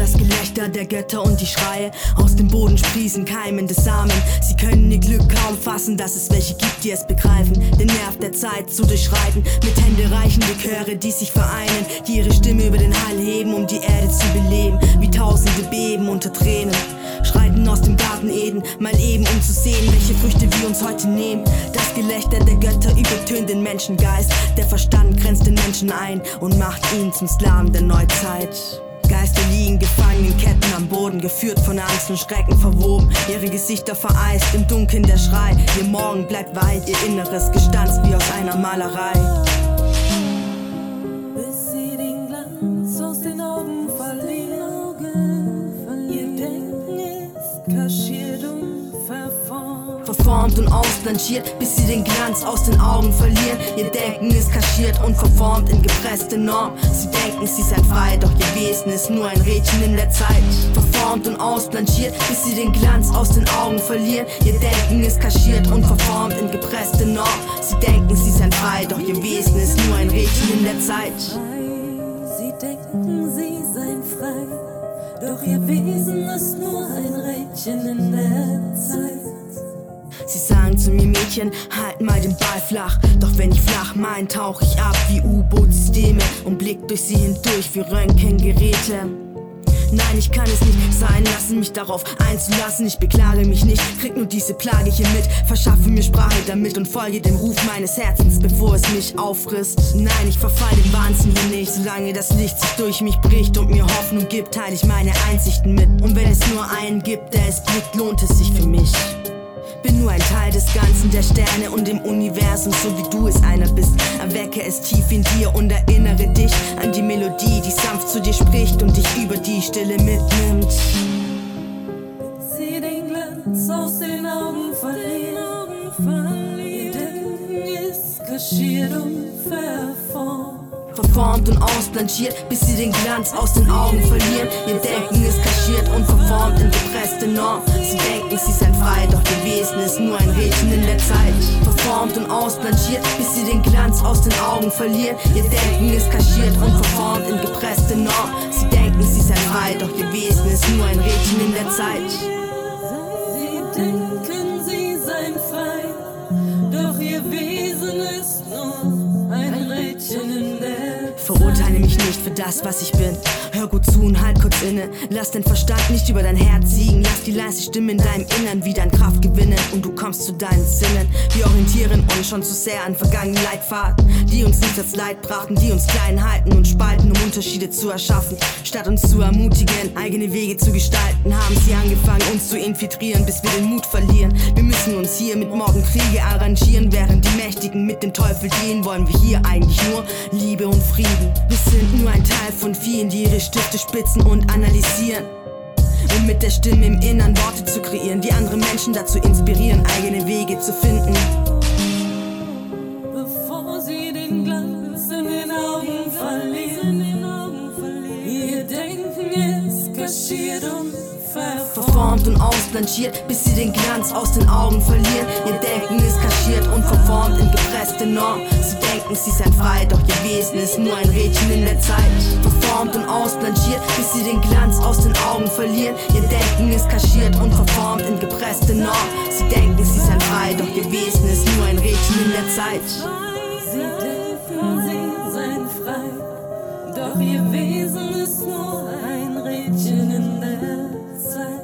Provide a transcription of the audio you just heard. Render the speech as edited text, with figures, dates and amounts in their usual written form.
das Gelächter der Götter und die Schreie. Aus dem Boden sprießen keimende Samen. Sie können ihr Glück kaum fassen, dass es welche gibt, die es begreifen. Den Nerv der Zeit zu durchschreiten. Mit händereichende Chöre, die sich vereinen, die ihre Stimme über den Hall heben, um die Erde zu beleben. Wie Tausende beben unter Tränen. Schreiten aus dem Garten Eden, mal eben um zu sehen, welche Früchte wir uns heute nehmen. Das Gelächter der Götter übertönt den Menschengeist. Der Verstand grenzt den Menschen ein und macht ihn zum Sklaven der Neuzeit. Geister liegen gefangen in Ketten am Boden, geführt von Angst und Schrecken verwoben. Ihre Gesichter vereist, im Dunkeln der Schrei. Ihr Morgen bleibt weit, ihr Inneres gestanzt wie aus einer Malerei. Bis sie den Glanz aus den Augen verlieren. Ihr Denken ist kaschiert und verformt und ausblanchiert, bis sie den Glanz aus den Augen verlieren. Ihr Denken ist kaschiert und verformt in gepresste Norm. Sie denken, sie seien frei, doch ihr Wesen ist nur ein Rädchen in der Zeit. Verformt und ausblanchiert, bis sie den Glanz aus den Augen verlieren. Ihr Denken ist kaschiert und verformt in gepresste Norm. Sie denken, sie seien frei, doch ihr Wesen ist nur ein Rädchen in der Zeit. Sie denken, sie seien frei, doch ihr Wesen ist nur ein Rädchen in der Zeit. Sie sagen zu mir, Mädchen, halt mal den Ball flach. Doch wenn ich flach mein, tauch ich ab wie U-Boot-Systeme und blick durch sie hindurch wie Röntgengeräte. Nein, ich kann es nicht sein lassen, mich darauf einzulassen. Ich beklage mich nicht, krieg nur diese Plage hier mit. Verschaffe mir Sprache damit und folge dem Ruf meines Herzens, bevor es mich auffrisst. Nein, ich verfall dem Wahnsinn hier nicht. Solange das Licht sich durch mich bricht und mir Hoffnung gibt, teile ich meine Einsichten mit. Und wenn es nur einen gibt, der es blickt, lohnt es sich für mich. Bin nur ein Teil des Ganzen, der Sterne und dem Universum, so wie du es einer bist. Erwecke es tief in dir und erinnere dich an die Melodie, die sanft zu dir spricht und dich über die Stille mitnimmt. Sie den Glanz aus den Augen verlieren. Ihr Denken ist kaschiert und verformt. Verformt und ausblanchiert, bis sie den Glanz aus den Augen verlieren. Ihr Denken ist kaschiert und verformt in gepresste Norm. Sie denken, sie seien frei, doch ihr Wesen ist nur ein Rädchen in der Zeit. Verformt und ausblanchiert, bis sie den Glanz aus den Augen verlieren. Ihr Denken ist kaschiert und verformt in gepresste Norm. Sie denken, sie seien frei, doch ihr Wesen ist nur ein Rädchen in der Zeit. Sie denken, sie seien frei, doch ihr Wesen ist nur ein Rädchen in der Zeit. Verurteile mich nicht für das, was ich bin. Hör gut zu und halt kurz inne. Lass den Verstand nicht über dein Herz siegen. Lass die leise Stimme in deinem Innern wieder an Kraft gewinnen und du kommst zu deinen Sinnen. Wir orientieren uns schon zu sehr an vergangenen Leitfaden, die uns nicht das Leid brachten, die uns klein halten und spalten, um Unterschiede zu erschaffen. Statt uns zu ermutigen, eigene Wege zu gestalten, haben sie angefangen, uns zu infiltrieren, bis wir den Mut verlieren. Wir müssen uns hier mit Mord und Kriege arrangieren, während die Mächtigen mit dem Teufel dienen, wollen wir hier eigentlich nur Liebe und Frieden. Wir sind nur ein Teil von vielen, die ihre Stifte spitzen und analysieren, um mit der Stimme im Innern Worte zu kreieren, die andere Menschen dazu inspirieren, eigene Wege zu finden. Bevor sie den Glanz in den Augen verlieren, ihr Denken ist kaschiert und verformt und ausblanchiert, bis sie den Glanz aus den Augen verlieren. Ihr Denken ist kaschiert und verformt in gepresste Norm. Sie denken, sie seien frei, doch ihr Wesen ist nur ein Rädchen in der Zeit. Verformt und ausblanchiert, bis sie den Glanz aus den Augen verlieren. Ihr Denken ist kaschiert und verformt in gepresste Norm. Sie denken, sie seien frei, doch ihr Wesen ist nur ein Rädchen in der Zeit. Sie denken, sie seien frei, doch ihr Wesen ist nur ein Rädchen in der Zeit.